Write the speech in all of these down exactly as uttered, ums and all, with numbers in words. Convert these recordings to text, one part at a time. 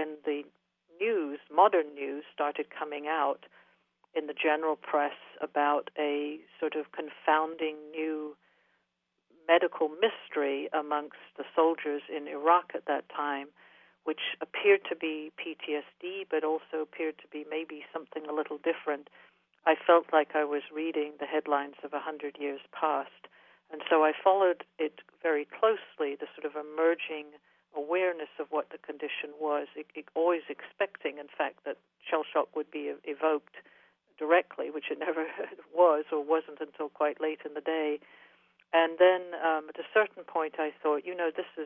when the news, modern news, started coming out in the general press about a sort of confounding new medical mystery amongst the soldiers in Iraq at that time, which appeared to be P T S D, but also appeared to be maybe something a little different. I felt like I was reading the headlines of a hundred years past. And so I followed it very closely, the sort of emerging awareness of what the condition was, it, it, always expecting, in fact, that shell shock would be evoked directly, which it never was or wasn't until quite late in the day. And then um, at a certain point I thought, you know, this is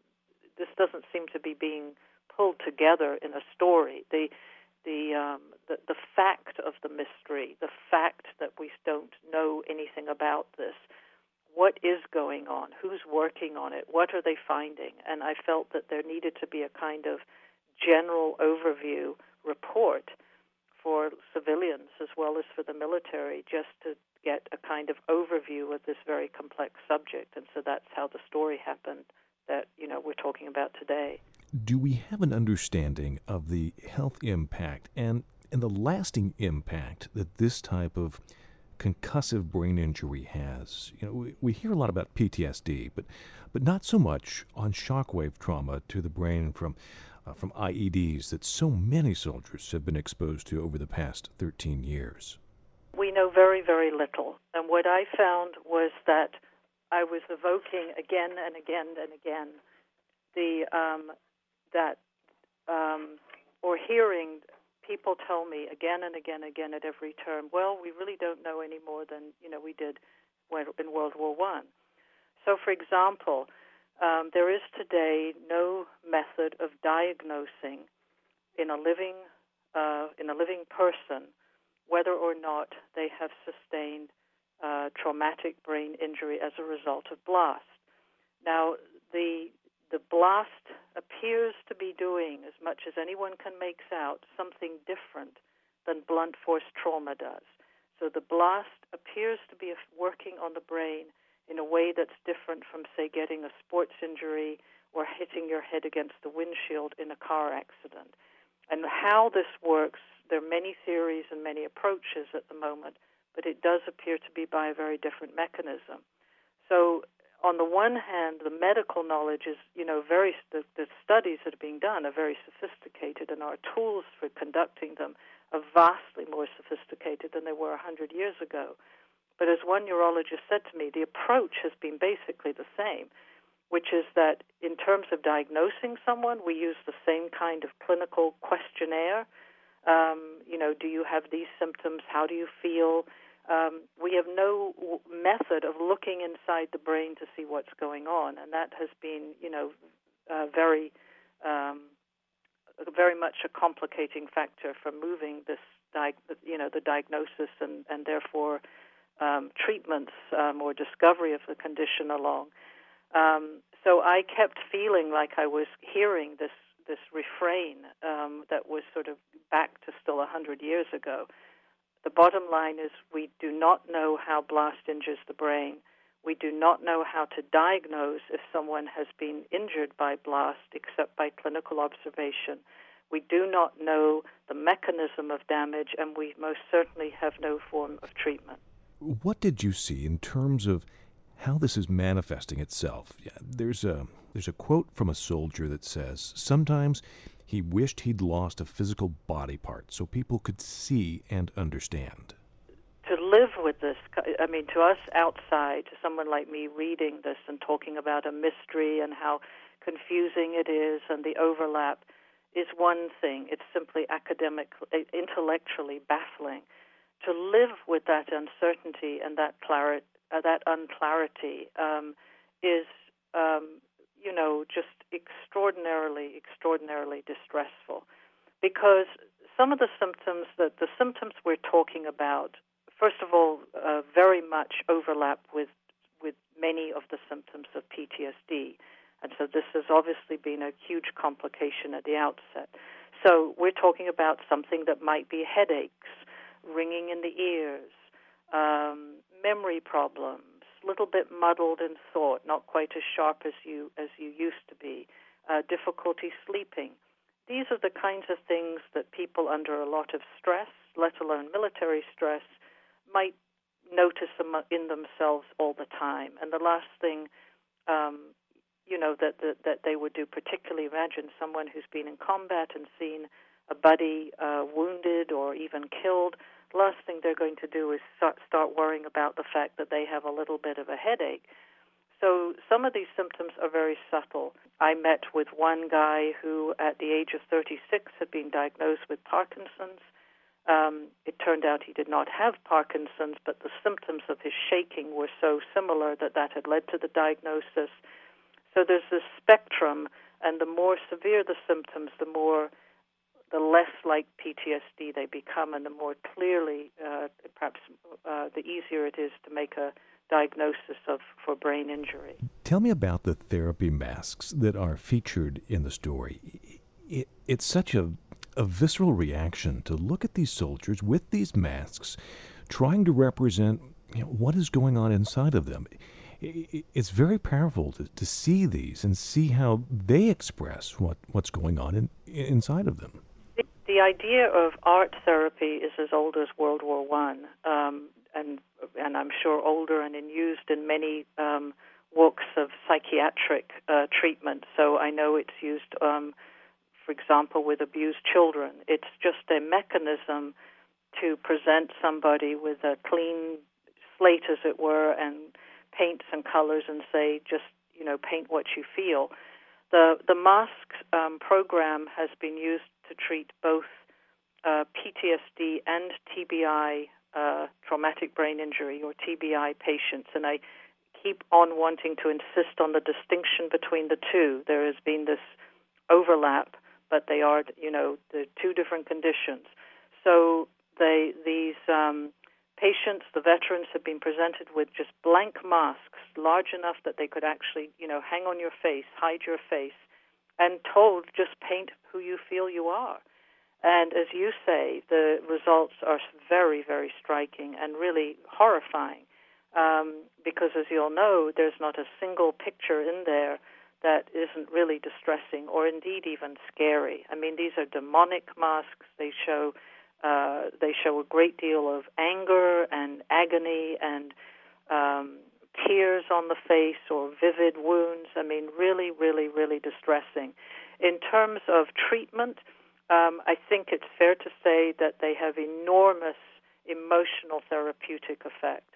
this doesn't seem to be being pulled together in a story. The the um, the, the fact of the mystery, the fact that we don't know anything about this, what is going on, who's working on it, what are they finding? And I felt that there needed to be a kind of general overview report for civilians as well as for the military, just to get a kind of overview of this very complex subject. And so that's how the story happened that, you know, we're talking about today. Do we have an understanding of the health impact and, and the lasting impact that this type of concussive brain injury has? You know, we, we hear a lot about P T S D, but but not so much on shockwave trauma to the brain from uh, from I E Ds that so many soldiers have been exposed to over the past thirteen years. We know very, very little. And what I found was that I was evoking again and again and again the um, that um, or hearing people tell me again and again and again at every term, well, we really don't know any more than, you know, we did in World War One. So, for example, um, there is today no method of diagnosing in a living uh, in a living person whether or not they have sustained uh, traumatic brain injury as a result of blast. Now, the the blast appears to be doing, as much as anyone can make out, something different than blunt force trauma does. So the blast appears to be working on the brain in a way that's different from, say, getting a sports injury or hitting your head against the windshield in a car accident. And how this works, there are many theories and many approaches at the moment, but it does appear to be by a very different mechanism. So on the one hand, the medical knowledge is, you know, very, the, the studies that are being done are very sophisticated, and our tools for conducting them are vastly more sophisticated than they were one hundred years ago. But as one neurologist said to me, the approach has been basically the same, which is that in terms of diagnosing someone, we use the same kind of clinical questionnaire. Um, you know, do you have these symptoms? How do you feel? Um, we have no w- method of looking inside the brain to see what's going on, and that has been, you know, uh, very, um, very much a complicating factor for moving this, di- you know, the diagnosis and, and therefore um, treatments um, or discovery of the condition along. Um, so I kept feeling like I was hearing this this refrain um, that was sort of back to still one hundred years ago. The bottom line is we do not know how blast injures the brain. We do not know how to diagnose if someone has been injured by blast except by clinical observation. We do not know the mechanism of damage, and we most certainly have no form of treatment. What did you see in terms of how this is manifesting itself? Yeah, there's a there's a quote from a soldier that says, sometimes he wished he'd lost a physical body part so people could see and understand. To live with this, I mean, to us outside, to someone like me reading this and talking about a mystery and how confusing it is and the overlap is one thing. It's simply academic, intellectually baffling. To live with that uncertainty and that clarity, uh, that unclarity um, is, um, you know, just extraordinarily, extraordinarily distressful. Because some of the symptoms, that the symptoms we're talking about, first of all, uh, very much overlap with with many of the symptoms of P T S D. And so this has obviously been a huge complication at the outset. So we're talking about something that might be headaches, ringing in the ears, um, memory problems, a little bit muddled in thought, not quite as sharp as you as you used to be, uh, difficulty sleeping, these are the kinds of things that people under a lot of stress, let alone military stress, might notice them in themselves all the time. And the last thing, um, you know, that, that that they would do, particularly imagine someone who's been in combat and seen a buddy uh, wounded or even killed. The last thing they're going to do is start, start worrying about the fact that they have a little bit of a headache. So some of these symptoms are very subtle. I met with one guy who, at the age of thirty-six, had been diagnosed with Parkinson's. Um, it turned out he did not have Parkinson's, but the symptoms of his shaking were so similar that that had led to the diagnosis. So there's this spectrum, and the more severe the symptoms, the more, the less like P T S D they become, and the more clearly, uh, perhaps, uh, the easier it is to make a diagnosis of for brain injury. Tell me about the therapy masks that are featured in the story. It, it's such a, a visceral reaction to look at these soldiers with these masks, trying to represent, you know, what is going on inside of them. It, it's very powerful to, to see these and see how they express what, what's going on in, inside of them. The, the idea of art therapy is as old as World War One. Um, and and I'm sure older and in, used in many um, walks of psychiatric uh, treatment. So I know it's used, um, for example, with abused children. It's just a mechanism to present somebody with a clean slate, as it were, and paints and colors and say, just, you know, paint what you feel. The, the mask um, program has been used to treat both uh, P T S D and T B I, Uh, traumatic brain injury, or T B I patients, and I keep on wanting to insist on the distinction between the two. There has been this overlap, but they are, you know, the two different conditions. So they, these um, patients, the veterans, have been presented with just blank masks, large enough that they could actually, you know, hang on your face, hide your face, and told just paint who you feel you are. And as you say, the results are very, very striking and really horrifying, um, because, as you'll know, there's not a single picture in there that isn't really distressing or indeed even scary. I mean, these are demonic masks. They show uh, they show a great deal of anger and agony and um, tears on the face or vivid wounds. I mean, really, really, really distressing. In terms of treatment, Um, I think it's fair to say that they have enormous emotional therapeutic effect.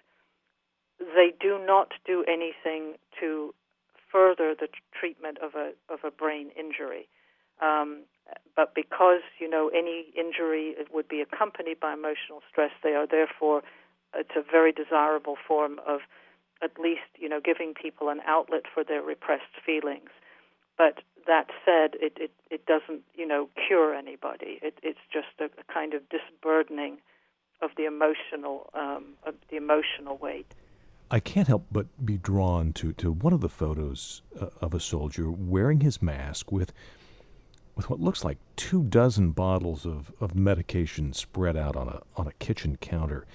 They do not do anything to further the treatment of a of a brain injury. Um, but because, you know, any injury would be accompanied by emotional stress, they are therefore, it's a very desirable form of at least, you know, giving people an outlet for their repressed feelings. But that said, it, it, it doesn't, you know, cure anybody. It, it's just a, a kind of disburdening of the emotional, um, of the emotional weight. I can't help but be drawn to, to one of the photos uh, of a soldier wearing his mask with with what looks like two dozen bottles of, of medication spread out on a on a kitchen counter.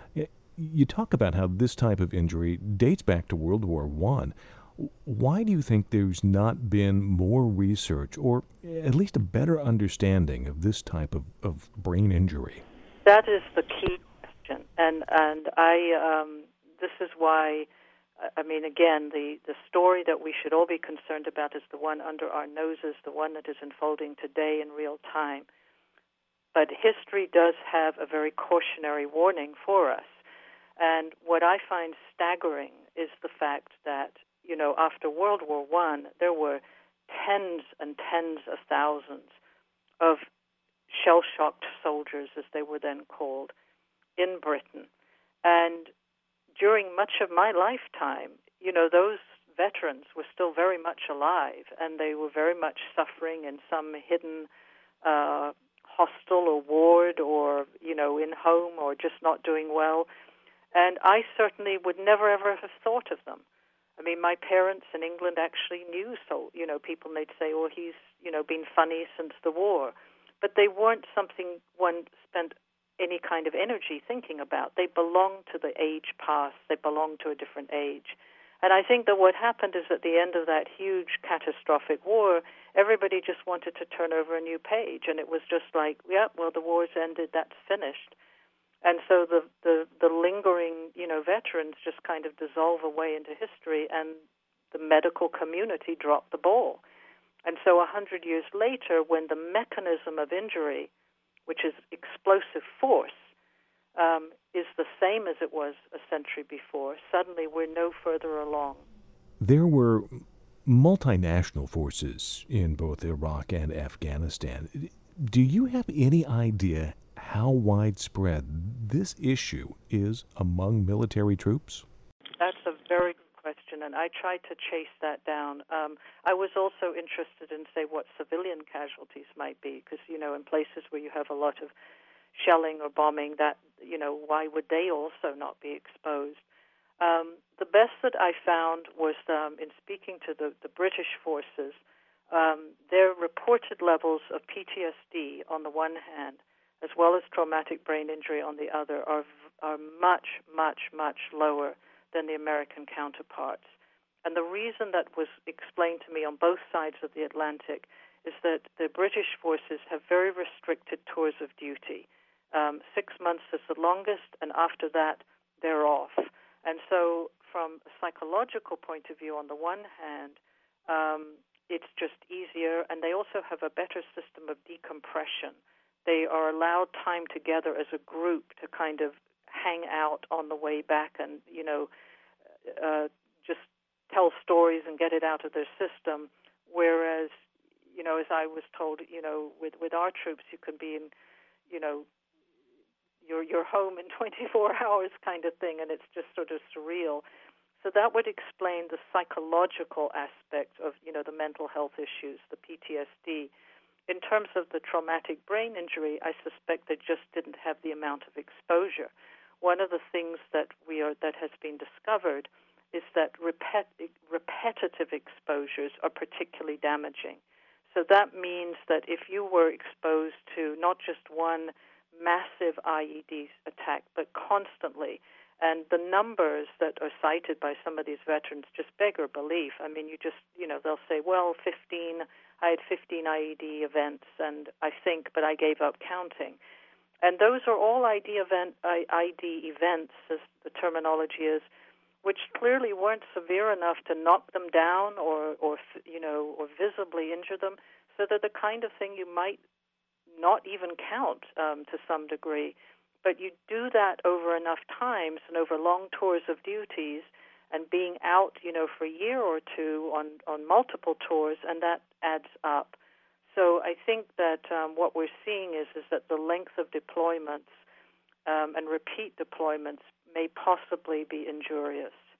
You talk about how this type of injury dates back to World War One. Why do you think there's not been more research or at least a better understanding of this type of, of brain injury? That is the key question. And and I um, this is why, I mean, again, the, the story that we should all be concerned about is the one under our noses, the one that is unfolding today in real time. But history does have a very cautionary warning for us. And what I find staggering is the fact that, you know, after World War One, there were tens and tens of thousands of shell-shocked soldiers, as they were then called, in Britain. And during much of my lifetime, you know, those veterans were still very much alive, and they were very much suffering in some hidden uh, hospital or ward or, you know, in home or just not doing well. And I certainly would never, ever have thought of them. I mean, my parents in England actually knew, so, you know, people, and they'd say, oh, he's, you know, been funny since the war. But they weren't something one spent any kind of energy thinking about. They belonged to the age past. They belonged to a different age. And I think that what happened is at the end of that huge catastrophic war, everybody just wanted to turn over a new page, and it was just like, yeah, well, the war's ended, that's finished. And so the, the, the lingering, you know, veterans just kind of dissolve away into history, and the medical community dropped the ball. And so a hundred years later, when the mechanism of injury, which is explosive force, um, is the same as it was a century before, suddenly we're no further along. There were multinational forces in both Iraq and Afghanistan. Do you have any idea how widespread this issue is among military troops? That's a very good question, and I tried to chase that down. Um, I was also interested in, say, what civilian casualties might be, because, you know, in places where you have a lot of shelling or bombing, that, you know, why would they also not be exposed? Um, the best that I found was um, in speaking to the, the British forces, um, their reported levels of P T S D on the one hand, as well as traumatic brain injury on the other, are are much, much, much lower than the American counterparts. And the reason that was explained to me on both sides of the Atlantic is that the British forces have very restricted tours of duty. Um, six months is the longest, and after that, they're off. And so from a psychological point of view, on the one hand, um, it's just easier, and they also have a better system of decompression. They are allowed time together as a group to kind of hang out on the way back and, you know, uh, just tell stories and get it out of their system. Whereas, you know, as I was told, you know, with, with our troops, you can be in, you know, your your home in twenty-four hours kind of thing, and it's just sort of surreal. So that would explain the psychological aspect of, you know, the mental health issues, the P T S D. In terms of the traumatic brain injury, I suspect they just didn't have the amount of exposure. One of the things that we are that has been discovered is that repet, repetitive exposures are particularly damaging. So that means that if you were exposed to not just one massive I E D attack, but constantly, and the numbers that are cited by some of these veterans just beggar belief. I mean, you just, you know, they'll say, well, fifteen, I had fifteen I E D events, and I think, but I gave up counting. And those are all I D event, I D events, as the terminology is, which clearly weren't severe enough to knock them down or, or you know, or visibly injure them. So they're the kind of thing you might not even count um, to some degree. But you do that over enough times and over long tours of duties and being out, you know, for a year or two on, on multiple tours, and that adds up. So I think that um, what we're seeing is, is that the length of deployments um, and repeat deployments may possibly be injurious.